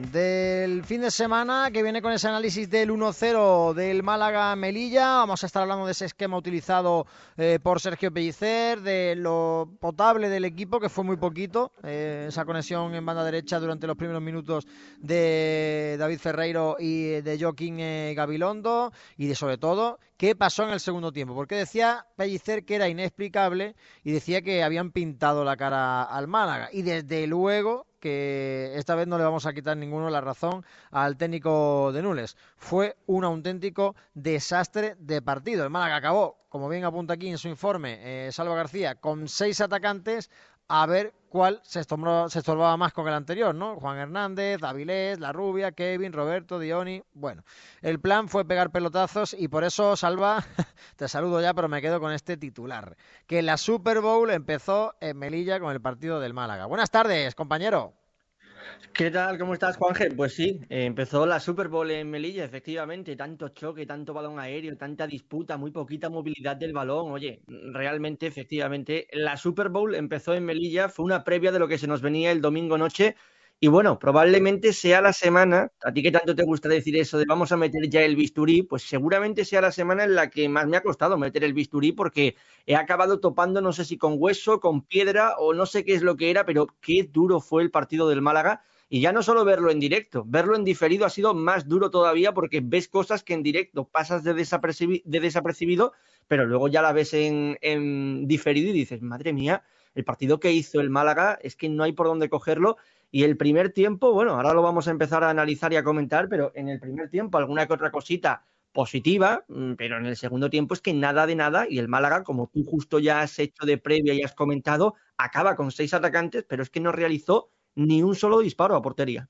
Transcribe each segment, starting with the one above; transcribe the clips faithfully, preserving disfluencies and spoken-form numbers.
del fin de semana, que viene con ese análisis del uno cero del Málaga-Melilla. Vamos a estar hablando de ese esquema utilizado eh, por Sergio Pellicer, de lo potable del equipo, que fue muy poquito, eh, esa conexión en banda derecha durante los primeros minutos de David Ferreiro y de Joaquín eh, Gabilondo, y de sobre todo qué pasó en el segundo tiempo, porque decía Pellicer que era inexplicable y decía que habían pintado la cara al Málaga, y desde luego que esta vez no le vamos a quitar ninguno la razón al técnico de Nules. Fue un auténtico desastre de partido. El Málaga acabó, como bien apunta aquí en su informe eh, Salva García, con seis atacantes, a ver cuál se, estombro, se estorbaba más con el anterior, ¿no? Juan Hernández, Avilés, La Rubia, Kevin, Roberto, Dioni. Bueno, el plan fue pegar pelotazos y por eso, Salva, te saludo ya, pero me quedo con este titular. Que la Super Bowl empezó en Melilla con el partido del Málaga. Buenas tardes, compañero. ¿Qué tal? ¿Cómo estás, Juanje? Pues sí, eh, empezó la Super Bowl en Melilla, efectivamente, tanto choque, tanto balón aéreo, tanta disputa, muy poquita movilidad del balón. Oye, realmente, efectivamente, la Super Bowl empezó en Melilla, fue una previa de lo que se nos venía el domingo noche. Y bueno, probablemente sea la semana, a ti que tanto te gusta decir eso de vamos a meter ya el bisturí, pues seguramente sea la semana en la que más me ha costado meter el bisturí porque he acabado topando, no sé si con hueso, con piedra o no sé qué es lo que era, pero qué duro fue el partido del Málaga. Y ya no solo verlo en directo, verlo en diferido ha sido más duro todavía porque ves cosas que en directo pasas de, desapercibi de desapercibido, pero luego ya la ves en, en diferido y dices, madre mía, el partido que hizo el Málaga es que no hay por dónde cogerlo. Y el primer tiempo, bueno, ahora lo vamos a empezar a analizar y a comentar, pero en el primer tiempo alguna que otra cosita positiva, pero en el segundo tiempo es que nada de nada y el Málaga, como tú justo ya has hecho de previa y has comentado, acaba con seis atacantes, pero es que no realizó ni un solo disparo a portería.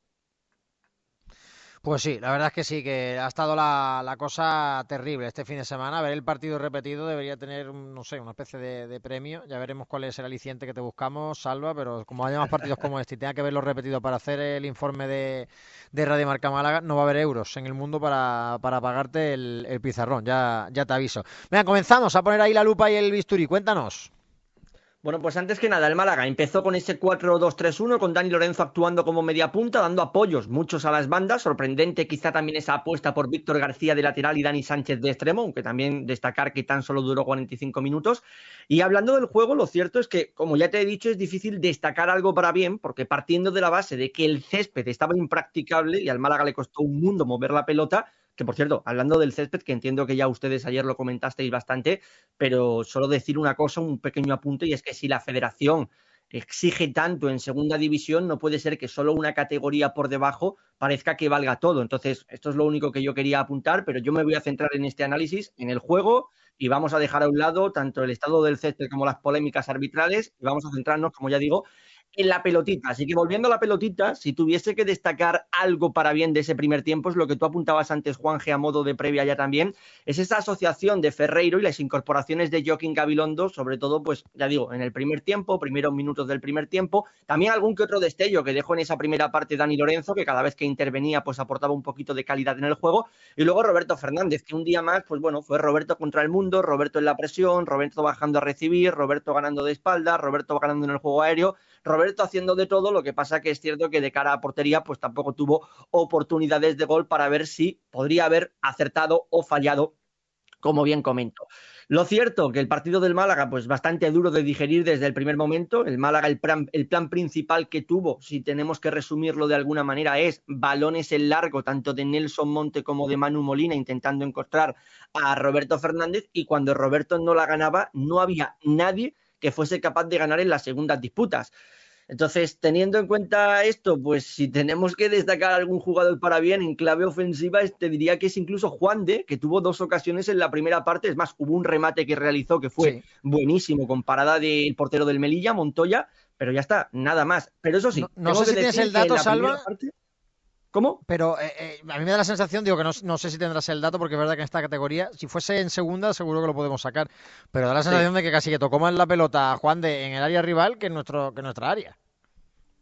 Pues sí, la verdad es que sí, que ha estado la, la cosa terrible este fin de semana. Ver el partido repetido debería tener, no sé, una especie de, de premio. Ya veremos cuál es el aliciente que te buscamos, Salva, pero como haya más partidos como este y tenga que verlo repetido para hacer el informe de, de Radio Marca Málaga, no va a haber euros en el mundo para, para pagarte el, el pizarrón, ya, ya te aviso. Venga, comenzamos a poner ahí la lupa y el bisturí, cuéntanos. Bueno, pues antes que nada, el Málaga empezó con ese cuatro dos tres uno, con Dani Lorenzo actuando como media punta, dando apoyos muchos a las bandas. Sorprendente quizá también esa apuesta por Víctor García de lateral y Dani Sánchez de extremo, aunque también destacar que tan solo duró cuarenta y cinco minutos. Y hablando del juego, lo cierto es que, como ya te he dicho, es difícil destacar algo para bien, porque partiendo de la base de que el césped estaba impracticable y al Málaga le costó un mundo mover la pelota, que por cierto, hablando del césped, que entiendo que ya ustedes ayer lo comentasteis bastante, pero solo decir una cosa, un pequeño apunte, y es que si la federación exige tanto en segunda división, no puede ser que solo una categoría por debajo parezca que valga todo. Entonces, esto es lo único que yo quería apuntar, pero yo me voy a centrar en este análisis, en el juego, y vamos a dejar a un lado tanto el estado del césped como las polémicas arbitrales, y vamos a centrarnos, como ya digo, en la pelotita. Así que volviendo a la pelotita, si tuviese que destacar algo para bien de ese primer tiempo, es lo que tú apuntabas antes, Juanje, a modo de previa ya también, es esa asociación de Ferreiro y las incorporaciones de Joaquín Gabilondo, sobre todo, pues ya digo, en el primer tiempo, primeros minutos del primer tiempo, también algún que otro destello que dejó en esa primera parte Dani Lorenzo, que cada vez que intervenía, pues aportaba un poquito de calidad en el juego, y luego Roberto Fernández, que un día más, pues bueno, fue Roberto contra el mundo, Roberto en la presión, Roberto bajando a recibir, Roberto ganando de espaldas, Roberto ganando en el juego aéreo, Roberto haciendo de todo. Lo que pasa que es cierto que de cara a portería pues tampoco tuvo oportunidades de gol para ver si podría haber acertado o fallado, como bien comento. Lo cierto que el partido del Málaga, pues bastante duro de digerir desde el primer momento. El Málaga, el plan, el plan principal que tuvo, si tenemos que resumirlo de alguna manera, es balones en largo, tanto de Nelson Monte como de Manu Molina, intentando encontrar a Roberto Fernández, y cuando Roberto no la ganaba, no había nadie que fuese capaz de ganar en las segundas disputas. Entonces, teniendo en cuenta esto, pues si tenemos que destacar algún jugador para bien en clave ofensiva, te diría que es incluso Juan de, que tuvo dos ocasiones en la primera parte. Es más, hubo un remate que realizó que fue Sí. buenísimo, con parada del portero del Melilla, Montoya, pero ya está, nada más. Pero eso No, sí, no tengo sé que si tienes decir el que en dato, la primera Salva, parte... ¿Cómo? pero eh, eh, a mí me da la sensación, digo que no, no sé si tendrás el dato, porque es verdad que en esta categoría, si fuese en segunda, seguro que lo podemos sacar, pero da la Sí. sensación de que casi que tocó más la pelota a Juan de en el área rival que en, nuestro, que en nuestra área.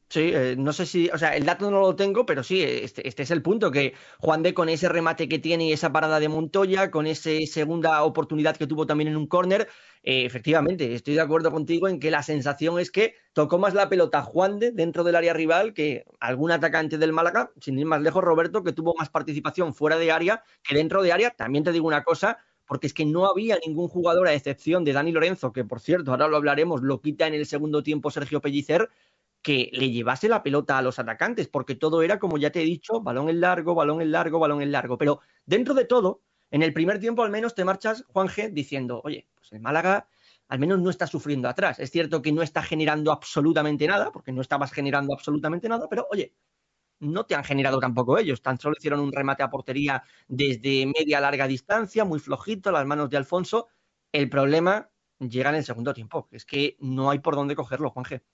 Sí, eh, no sé si, o sea, el dato no lo tengo, pero sí, este, este es el punto, que Juan de con ese remate que tiene y esa parada de Montoya, con esa segunda oportunidad que tuvo también en un córner, eh, efectivamente, estoy de acuerdo contigo en que la sensación es que tocó más la pelota Juan de dentro del área rival que algún atacante del Málaga, sin ir más lejos, Roberto, que tuvo más participación fuera de área que dentro de área. También te digo una cosa, porque es que no había ningún jugador, a excepción de Dani Lorenzo, que por cierto, ahora lo hablaremos, lo quita en el segundo tiempo Sergio Pellicer, que le llevase la pelota a los atacantes, porque todo era, como ya te he dicho, balón en largo, balón en largo, balón en largo. Pero dentro de todo, en el primer tiempo al menos te marchas, Juan G, diciendo, oye, pues el Málaga al menos no está sufriendo atrás. Es cierto que no está generando absolutamente nada, porque no estabas generando absolutamente nada, pero oye, no te han generado tampoco ellos. Tan solo hicieron un remate a portería desde media larga distancia, muy flojito, las manos de Alfonso. El problema llega en el segundo tiempo, que es que no hay por dónde cogerlo, Juan G.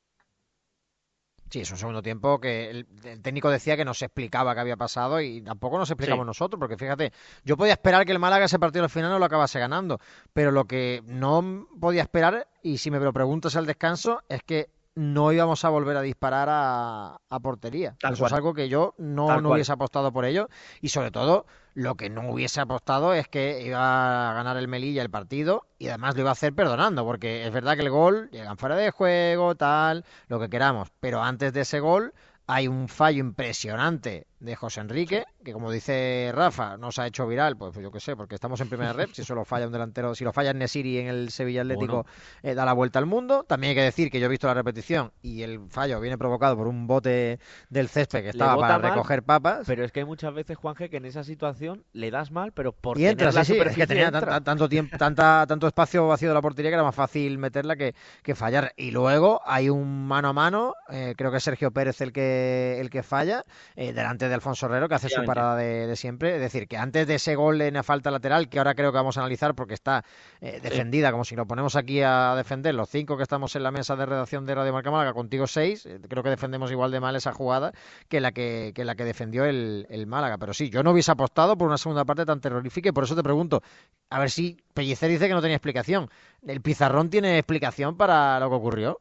Sí, es un segundo tiempo que el, el técnico decía que no se explicaba qué había pasado y tampoco nos explicamos Sí. nosotros, porque fíjate, yo podía esperar que el Málaga ese partido al final no lo acabase ganando, pero lo que no podía esperar, y si me lo preguntas al descanso, es que no íbamos a volver a disparar a, a portería. Tal Eso es cual, algo que yo no, tal no cual. hubiese apostado por ello y sobre todo lo que no hubiese apostado es que iba a ganar el Melilla el partido y además lo iba a hacer perdonando, porque es verdad que el gol llegan fuera de juego, tal, lo que queramos. Pero antes de ese gol hay un fallo impresionante de José Sí. Enrique, que como dice Rafa, no se ha hecho viral, pues, pues yo qué sé, porque estamos en primera rep, si solo falla un delantero, si lo falla Nesiri en el Sevilla Bueno, Atlético, eh, da la vuelta al mundo. También hay que decir que yo he visto la repetición y el fallo viene provocado por un bote del césped que le estaba para bota mal, recoger papas. pero es que hay muchas veces, Juanje, que en esa situación le das mal, pero por Y tener entra, sí, la sí, es que superficie tenía tan- entra. tan- tanto tiempo, tanta, tanto espacio vacío de la portería que era más fácil meterla que, que fallar. Y luego hay un mano a mano, eh, creo que es Sergio Pérez el que, el que falla, eh, delante de Alfonso Herrero, que hace su Efectivamente. parada de, de siempre. Es decir, que antes de ese gol en la falta lateral, que ahora creo que vamos a analizar porque está eh, Sí. defendida, como si lo ponemos aquí a defender, los cinco que estamos en la mesa de redacción de Radio Marca Málaga, contigo seis, eh, creo que defendemos igual de mal esa jugada que la que, que la que defendió el, el Málaga. Pero sí, yo no hubiese apostado por una segunda parte tan terrorífica y por eso te pregunto, a ver si Pellicer dice que no tenía explicación. ¿El pizarrón tiene explicación para lo que ocurrió?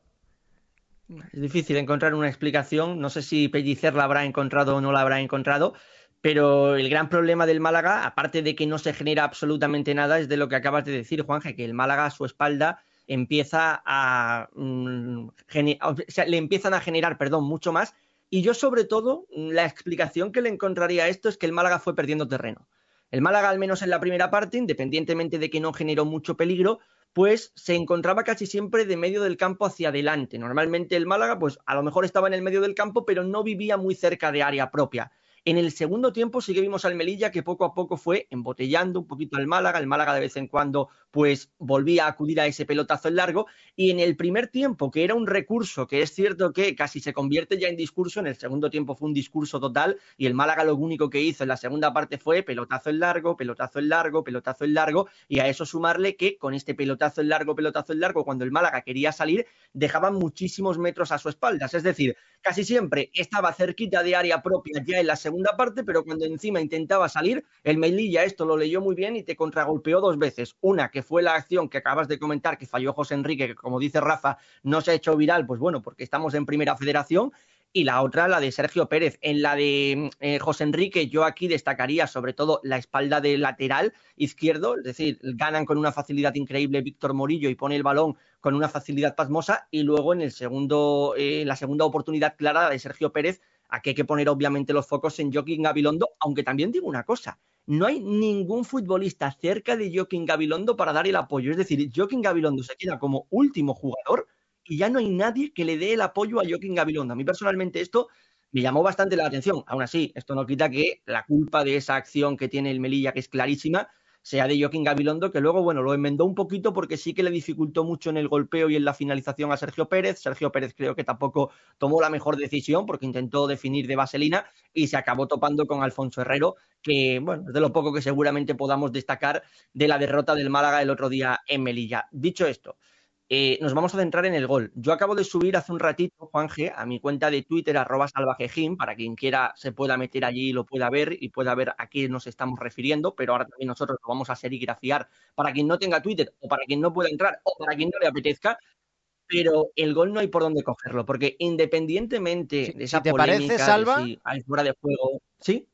Es difícil encontrar una explicación. No sé si Pellicer la habrá encontrado o no la habrá encontrado, pero el gran problema del Málaga, aparte de que no se genera absolutamente nada, es de lo que acabas de decir, Juanje, que el Málaga a su espalda empieza a, mm, gene- o sea, le empiezan a generar, perdón, mucho más. Y yo, sobre todo, la explicación que le encontraría a esto es que el Málaga fue perdiendo terreno. El Málaga, al menos en la primera parte, independientemente de que no generó mucho peligro, pues se encontraba casi siempre de medio del campo hacia adelante. Normalmente el Málaga, pues a lo mejor estaba en el medio del campo, pero no vivía muy cerca de área propia. En el segundo tiempo sí que vimos al Melilla que poco a poco fue embotellando un poquito al Málaga. El Málaga de vez en cuando pues volvía a acudir a ese pelotazo en largo. Y en el primer tiempo, que era un recurso que es cierto que casi se convierte ya en discurso, en el segundo tiempo fue un discurso total y el Málaga lo único que hizo en la segunda parte fue pelotazo en largo, pelotazo en largo, pelotazo en largo, y a eso sumarle que con este pelotazo en largo, pelotazo en largo, cuando el Málaga quería salir, dejaban muchísimos metros a su espaldas. Es decir, casi siempre estaba cerquita de área propia ya en la segunda parte, pero cuando encima intentaba salir, el Melilla esto lo leyó muy bien y te contragolpeó dos veces. Una, que fue la acción que acabas de comentar, que falló José Enrique, que como dice Rafa, no se ha hecho viral, pues bueno, porque estamos en primera federación, y la otra, la de Sergio Pérez. En la de eh, José Enrique, yo aquí destacaría sobre todo la espalda del lateral izquierdo, es decir, ganan con una facilidad increíble Víctor Morillo y pone el balón con una facilidad pasmosa, y luego en el segundo, eh, la segunda oportunidad clara, la de Sergio Pérez, aquí hay que poner obviamente los focos en Joaquín Gabilondo, aunque también digo una cosa, no hay ningún futbolista cerca de Joaquín Gabilondo para dar el apoyo, es decir, Joaquín Gabilondo se queda como último jugador y ya no hay nadie que le dé el apoyo a Joaquín Gabilondo. A mí personalmente esto me llamó bastante la atención. Aún así, esto no quita que la culpa de esa acción que tiene el Melilla, que es clarísima, sea de Joaquín Gabilondo, que luego, bueno, lo enmendó un poquito porque sí que le dificultó mucho en el golpeo y en la finalización a Sergio Pérez. Sergio Pérez creo que tampoco tomó la mejor decisión porque intentó definir de vaselina y se acabó topando con Alfonso Herrero, que, bueno, es de lo poco que seguramente podamos destacar de la derrota del Málaga el otro día en Melilla. Dicho esto, eh, nos vamos a centrar en el gol. Yo acabo de subir hace un ratito, Juan G, a mi cuenta de Twitter, arroba salvajejim, para quien quiera se pueda meter allí y lo pueda ver y pueda ver a qué nos estamos refiriendo, pero ahora también nosotros lo vamos a serigrafiar para quien no tenga Twitter o para quien no pueda entrar o para quien no le apetezca. pero el gol no hay por dónde cogerlo, porque independientemente Si, de si esa te parece, polémica, de Salva, si hay fuera de juego, ¿sí?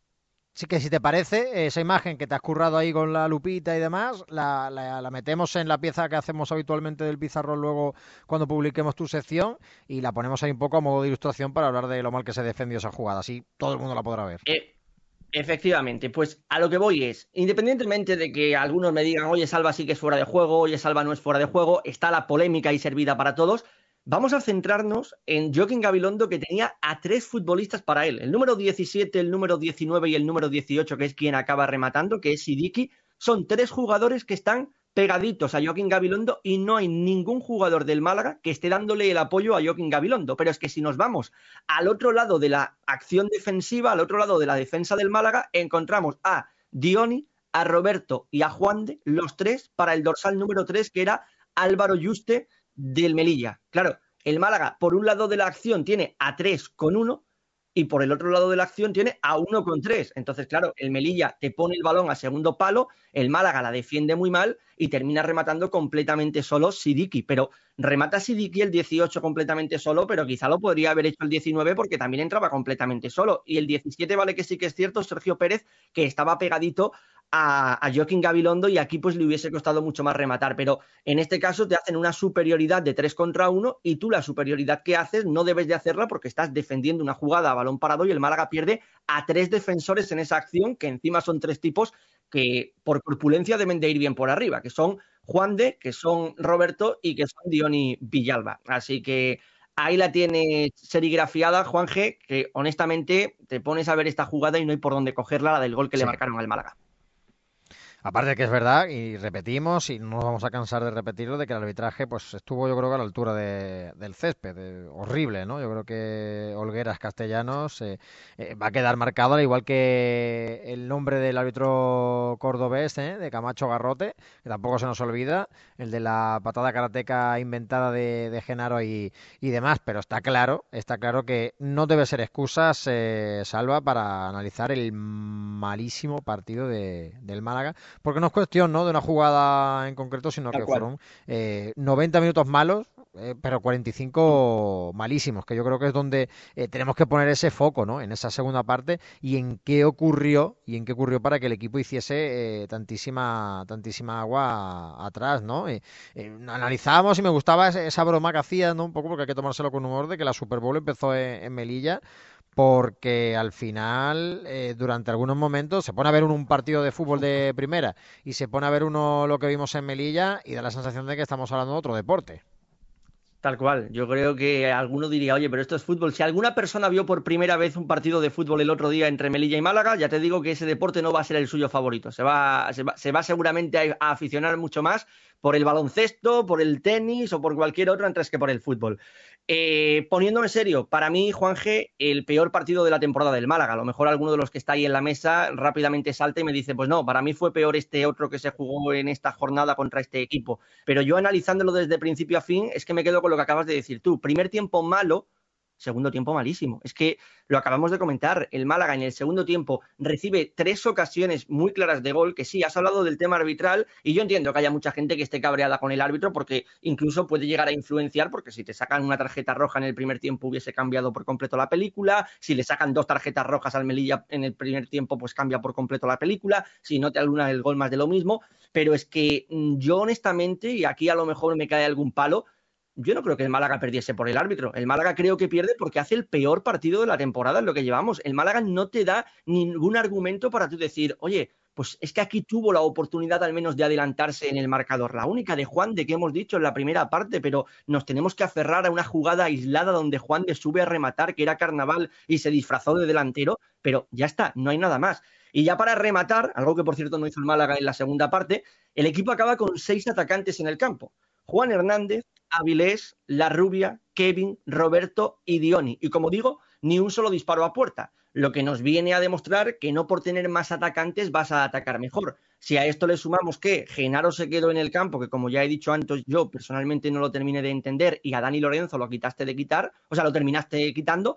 sí que si te parece, esa imagen que te has currado ahí con la lupita y demás, la, la, la metemos en la pieza que hacemos habitualmente del pizarrón luego cuando publiquemos tu sección y la ponemos ahí un poco a modo de ilustración para hablar de lo mal que se defendió esa jugada. Así todo el mundo la podrá ver. Eh, Efectivamente, pues a lo que voy es, independientemente de que algunos me digan, oye, Salva sí que es fuera de juego, oye, Salva no es fuera de juego, está la polémica ahí servida para todos, vamos a centrarnos en Joaquín Gabilondo, que tenía a tres futbolistas para él, el número diecisiete, el número diecinueve y el número dieciocho, que es quien acaba rematando, que es Sidiki, son tres jugadores que están pegaditos a Joaquín Gabilondo y no hay ningún jugador del Málaga que esté dándole el apoyo a Joaquín Gabilondo, pero es que si nos vamos al otro lado de la acción defensiva, al otro lado de la defensa del Málaga, encontramos a Dioni, a Roberto y a Juande, los tres para el dorsal número tres, que era Álvaro Yuste del Melilla. Claro, el Málaga, por un lado de la acción, tiene a tres con uno y por el otro lado de la acción tiene a uno con tres. Entonces, claro, el Melilla te pone el balón a segundo palo, el Málaga la defiende muy mal y termina rematando completamente solo Sidiki. Pero remata Sidiki el dieciocho completamente solo, pero quizá lo podría haber hecho el diecinueve porque también entraba completamente solo. Y el diecisiete, vale que sí que es cierto, Sergio Pérez, que estaba pegadito a, a Joaquín Gabilondo y aquí pues le hubiese costado mucho más rematar, pero en este caso te hacen una superioridad de tres contra uno y tú la superioridad que haces no debes de hacerla porque estás defendiendo una jugada a balón parado y el Málaga pierde a tres defensores en esa acción, que encima son tres tipos que por corpulencia deben de ir bien por arriba, que son Juan de, que son Roberto y que son Dioni Villalba. Así que ahí la tiene serigrafiada, Juan G, que honestamente te pones a ver esta jugada y no hay por dónde cogerla, la del gol que Sí. le marcaron al Málaga. Aparte que es verdad, y repetimos, y no nos vamos a cansar de repetirlo, de que el arbitraje pues estuvo yo creo que a la altura de, del césped, de, horrible, ¿no? Yo creo que Olgueras Castellanos eh, eh, va a quedar marcado, al igual que el nombre del árbitro cordobés, ¿eh? De Camacho Garrote, que tampoco se nos olvida, el de la patada karateca inventada de, de Genaro y, y demás, pero está claro, está claro que no debe ser excusas, eh, Salva, para analizar el malísimo partido de, del Málaga, porque no es cuestión, ¿no?, de una jugada en concreto, sino Tal que cual. fueron eh, noventa minutos malos, eh, pero cuarenta y cinco malísimos, que yo creo que es donde eh, tenemos que poner ese foco, ¿no?, en esa segunda parte y en qué ocurrió y en qué ocurrió para que el equipo hiciese eh, tantísima tantísima agua atrás, ¿no? Eh, eh, analizábamos y me gustaba esa, esa broma que hacía, ¿no?, un poco porque hay que tomárselo con humor, de que la Super Bowl empezó en, en Melilla, porque al final, eh, durante algunos momentos, se pone a ver uno un partido de fútbol de primera y se pone a ver uno lo que vimos en Melilla y da la sensación de que estamos hablando de otro deporte. Tal cual. Yo creo que alguno diría, oye, pero esto es fútbol. Si alguna persona vio por primera vez un partido de fútbol el otro día entre Melilla y Málaga, ya te digo que ese deporte no va a ser el suyo favorito. Se va, se va, se va seguramente a, a aficionar mucho más por el baloncesto, por el tenis o por cualquier otro antes que por el fútbol. Eh, poniéndome serio, para mí, Juan G, el peor partido de la temporada del Málaga. A lo mejor alguno de los que está ahí en la mesa rápidamente salta y me dice, pues no, para mí fue peor este otro que se jugó en esta jornada contra este equipo. Pero yo analizándolo desde principio a fin, es que me quedo con lo que acabas de decir tú. Primer tiempo malo, segundo tiempo malísimo. Es que lo acabamos de comentar, el Málaga en el segundo tiempo recibe tres ocasiones muy claras de gol, que sí, has hablado del tema arbitral y yo entiendo que haya mucha gente que esté cabreada con el árbitro porque incluso puede llegar a influenciar, porque si te sacan una tarjeta roja en el primer tiempo hubiese cambiado por completo la película, si le sacan dos tarjetas rojas al Melilla en el primer tiempo pues cambia por completo la película, si no te alguna el gol más de lo mismo, pero es que yo honestamente, y aquí a lo mejor me cae algún palo, yo no creo que el Málaga perdiese por el árbitro. El Málaga creo que pierde porque hace el peor partido de la temporada en lo que llevamos. El Málaga no te da ningún argumento para tú decir, oye, pues es que aquí tuvo la oportunidad al menos de adelantarse en el marcador. La única de Juan de que hemos dicho en la primera parte, pero nos tenemos que aferrar a una jugada aislada donde Juan de sube a rematar, que era Carnaval y se disfrazó de delantero, pero ya está, no hay nada más. Y ya para rematar, algo que por cierto no hizo el Málaga en la segunda parte, el equipo acaba con seis atacantes en el campo. Juan Hernández, Avilés, La Rubia, Kevin, Roberto y Dioni. Y como digo, ni un solo disparo a puerta, lo que nos viene a demostrar que no por tener más atacantes vas a atacar mejor. Si a esto le sumamos que Genaro se quedó en el campo, que como ya he dicho antes, yo personalmente no lo terminé de entender, y a Dani Lorenzo lo quitaste de quitar, o sea, lo terminaste quitando,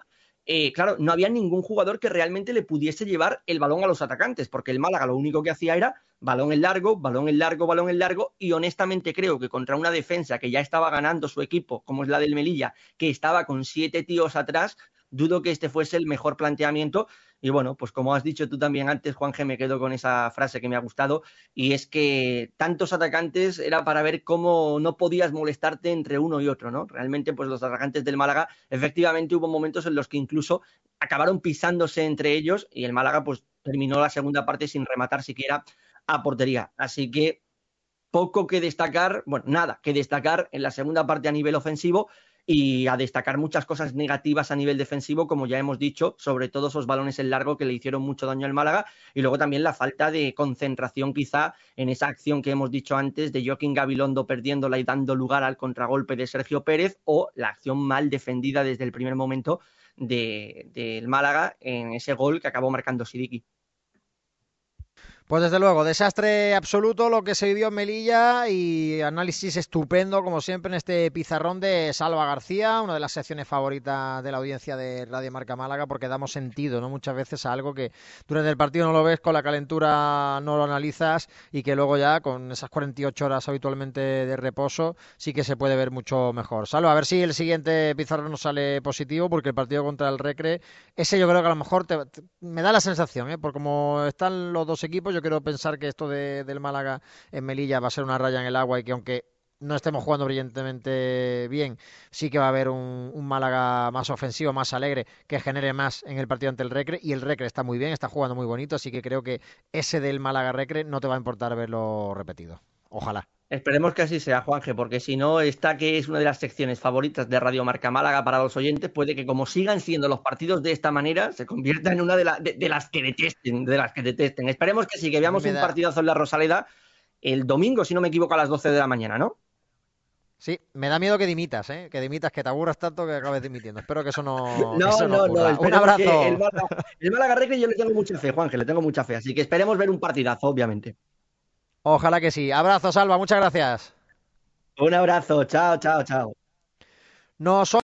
eh, claro, no había ningún jugador que realmente le pudiese llevar el balón a los atacantes, porque el Málaga lo único que hacía era balón en largo, balón en largo, balón en largo, y honestamente creo que contra una defensa que ya estaba ganando su equipo, como es la del Melilla, que estaba con siete tíos atrás, dudo que este fuese el mejor planteamiento. Y bueno, pues como has dicho tú también antes, Juanje, me quedo con esa frase que me ha gustado, y es que tantos atacantes era para ver cómo no podías molestarte entre uno y otro, ¿no? Realmente, pues los atacantes del Málaga, efectivamente hubo momentos en los que incluso acabaron pisándose entre ellos, y el Málaga pues terminó la segunda parte sin rematar siquiera a portería. Así que poco que destacar, bueno, nada que destacar en la segunda parte a nivel ofensivo, y a destacar muchas cosas negativas a nivel defensivo, como ya hemos dicho, sobre todo esos balones en largo que le hicieron mucho daño al Málaga, y luego también la falta de concentración quizá en esa acción que hemos dicho antes de Joaquín Gabilondo perdiéndola y dando lugar al contragolpe de Sergio Pérez, o la acción mal defendida desde el primer momento del de, de Málaga en ese gol que acabó marcando Sidiki. Pues desde luego, desastre absoluto lo que se vivió en Melilla y análisis estupendo, como siempre, en este pizarrón de Salva García, una de las secciones favoritas de la audiencia de Radio Marca Málaga, porque damos sentido, ¿no? Muchas veces a algo que durante el partido no lo ves, con la calentura no lo analizas, y que luego ya con esas cuarenta y ocho horas habitualmente de reposo sí que se puede ver mucho mejor. Salva, a ver si el siguiente pizarrón nos sale positivo, porque el partido contra el Recre, ese yo creo que a lo mejor te, te, me da la sensación, ¿eh? Por cómo están los dos equipos, yo quiero pensar que esto de, del Málaga en Melilla va a ser una raya en el agua, y que aunque no estemos jugando brillantemente bien, sí que va a haber un, un Málaga más ofensivo, más alegre, que genere más en el partido ante el Recre, y el Recre está muy bien, está jugando muy bonito, así que creo que ese del Málaga Recre no te va a importar verlo repetido. Ojalá. Esperemos que así sea, Juanje, porque si no, esta que es una de las secciones favoritas de Radio Marca Málaga para los oyentes, puede que como sigan siendo los partidos de esta manera, se convierta en una de, la, de, de las que detesten, de las que detesten. Esperemos que sí, que veamos un da... partidazo en la Rosaleda el domingo, si no me equivoco, a las doce de la mañana, ¿no? Sí, me da miedo que dimitas, ¿eh? Que dimitas, que te aburras tanto que acabes dimitiendo. Espero que eso no, no, eso no, no, no. Un abrazo. El Málaga, el Málaga Recre yo le tengo mucha fe, Juanje, le tengo mucha fe. Así que esperemos ver un partidazo, obviamente. Ojalá que sí. Abrazo, Salva, muchas gracias. Un abrazo, chao, chao, chao. No